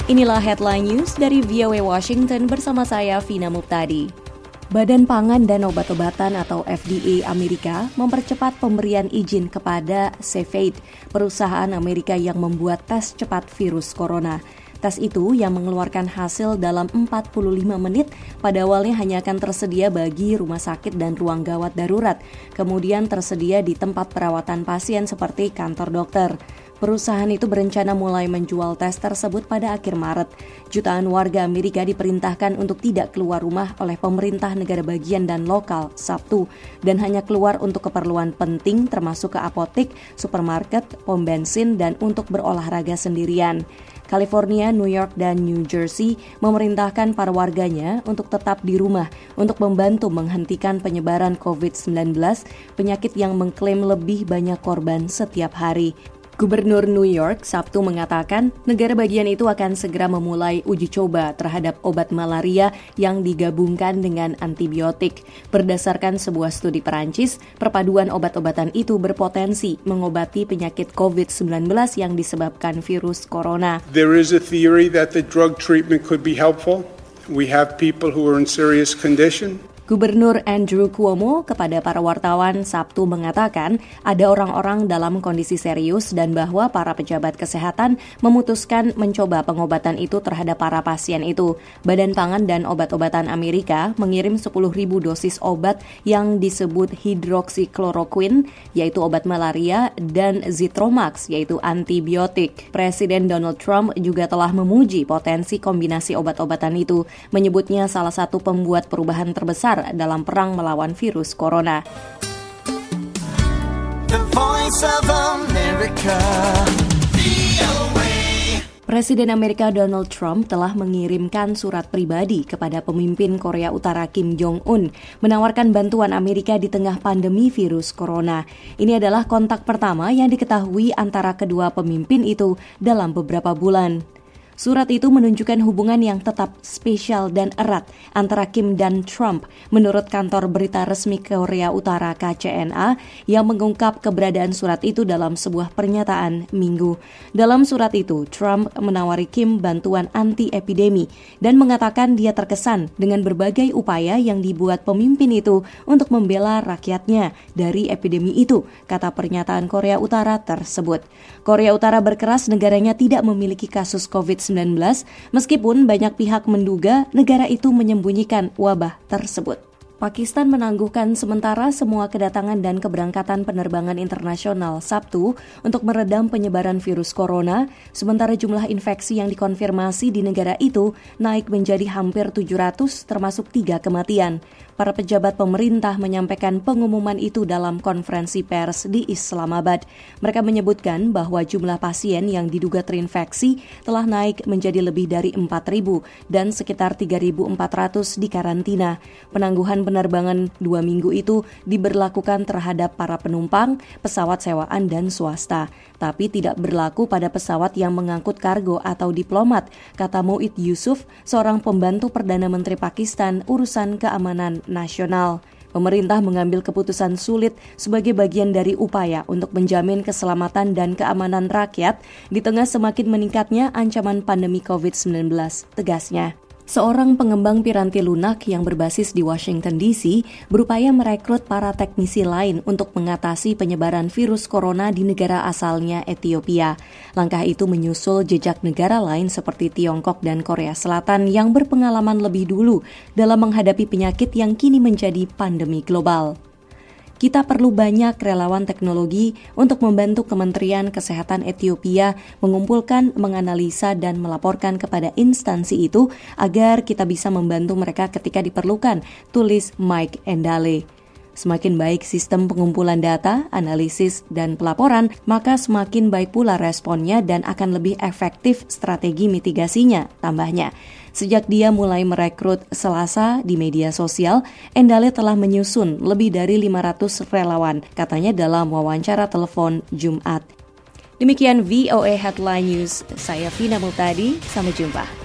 Inilah Headline News dari VOA Washington bersama saya, Vina Muptadi. Badan Pangan dan Obat-obatan atau FDA Amerika mempercepat pemberian izin kepada Cepheid, perusahaan Amerika yang membuat tes cepat virus corona. Tes itu yang mengeluarkan hasil dalam 45 menit pada awalnya hanya akan tersedia bagi rumah sakit dan ruang gawat darurat, kemudian tersedia di tempat perawatan pasien seperti kantor dokter. Perusahaan itu berencana mulai menjual tes tersebut pada akhir Maret. Jutaan warga Amerika diperintahkan untuk tidak keluar rumah oleh pemerintah negara bagian dan lokal Sabtu dan hanya keluar untuk keperluan penting termasuk ke apotik, supermarket, pom bensin, dan untuk berolahraga sendirian. California, New York, dan New Jersey memerintahkan para warganya untuk tetap di rumah untuk membantu menghentikan penyebaran COVID-19, penyakit yang mengklaim lebih banyak korban setiap hari. Gubernur New York Sabtu mengatakan negara bagian itu akan segera memulai uji coba terhadap obat malaria yang digabungkan dengan antibiotik. Berdasarkan sebuah studi Perancis, perpaduan obat-obatan itu berpotensi mengobati penyakit COVID-19 yang disebabkan virus corona. There is a theory that the drug treatment could be helpful. We have people who are in serious condition. Gubernur Andrew Cuomo kepada para wartawan Sabtu mengatakan ada orang-orang dalam kondisi serius dan bahwa para pejabat kesehatan memutuskan mencoba pengobatan itu terhadap para pasien itu. Badan Pangan dan Obat-obatan Amerika mengirim 10.000 dosis obat yang disebut hidroksikloroquine, yaitu obat malaria, dan Zithromax, yaitu antibiotik. Presiden Donald Trump juga telah memuji potensi kombinasi obat-obatan itu, menyebutnya salah satu pembuat perubahan terbesar dalam perang melawan virus corona. The Voice of America. Presiden Amerika Donald Trump telah mengirimkan surat pribadi kepada pemimpin Korea Utara Kim Jong-un menawarkan bantuan Amerika di tengah pandemi virus corona. Ini adalah kontak pertama yang diketahui antara kedua pemimpin itu dalam beberapa bulan. Surat itu menunjukkan hubungan yang tetap spesial dan erat antara Kim dan Trump, menurut kantor berita resmi Korea Utara KCNA yang mengungkap keberadaan surat itu dalam sebuah pernyataan Minggu. Dalam surat itu, Trump menawari Kim bantuan anti-epidemi dan mengatakan dia terkesan dengan berbagai upaya yang dibuat pemimpin itu untuk membela rakyatnya dari epidemi itu, kata pernyataan Korea Utara tersebut. Korea Utara berkeras negaranya tidak memiliki kasus COVID-19 meskipun banyak pihak menduga negara itu menyembunyikan wabah tersebut. Pakistan menangguhkan sementara semua kedatangan dan keberangkatan penerbangan internasional Sabtu untuk meredam penyebaran virus corona, sementara jumlah infeksi yang dikonfirmasi di negara itu naik menjadi hampir 700 termasuk 3 kematian. Para pejabat pemerintah menyampaikan pengumuman itu dalam konferensi pers di Islamabad. Mereka menyebutkan bahwa jumlah pasien yang diduga terinfeksi telah naik menjadi lebih dari 4.000 dan sekitar 3.400 di karantina. Penangguhan penerbangan 2 minggu itu diberlakukan terhadap para penumpang, pesawat sewaan dan swasta, tapi tidak berlaku pada pesawat yang mengangkut kargo atau diplomat, kata Mu'id Yusuf, seorang pembantu Perdana Menteri Pakistan urusan keamanan nasional. Pemerintah mengambil keputusan sulit sebagai bagian dari upaya untuk menjamin keselamatan dan keamanan rakyat di tengah semakin meningkatnya ancaman pandemi COVID-19, tegasnya. Seorang pengembang piranti lunak yang berbasis di Washington DC berupaya merekrut para teknisi lain untuk mengatasi penyebaran virus corona di negara asalnya Ethiopia. Langkah itu menyusul jejak negara lain seperti Tiongkok dan Korea Selatan yang berpengalaman lebih dulu dalam menghadapi penyakit yang kini menjadi pandemi global. Kita perlu banyak relawan teknologi untuk membantu Kementerian Kesehatan Ethiopia mengumpulkan, menganalisa, dan melaporkan kepada instansi itu agar kita bisa membantu mereka ketika diperlukan, tulis Mike Endale. Semakin baik sistem pengumpulan data, analisis, dan pelaporan, maka semakin baik pula responnya dan akan lebih efektif strategi mitigasinya, tambahnya. Sejak dia mulai merekrut Selasa di media sosial, Endale telah menyusun lebih dari 500 relawan, katanya dalam wawancara telepon Jumat. Demikian VOA Headline News, saya Vina Muptadi, sampai jumpa.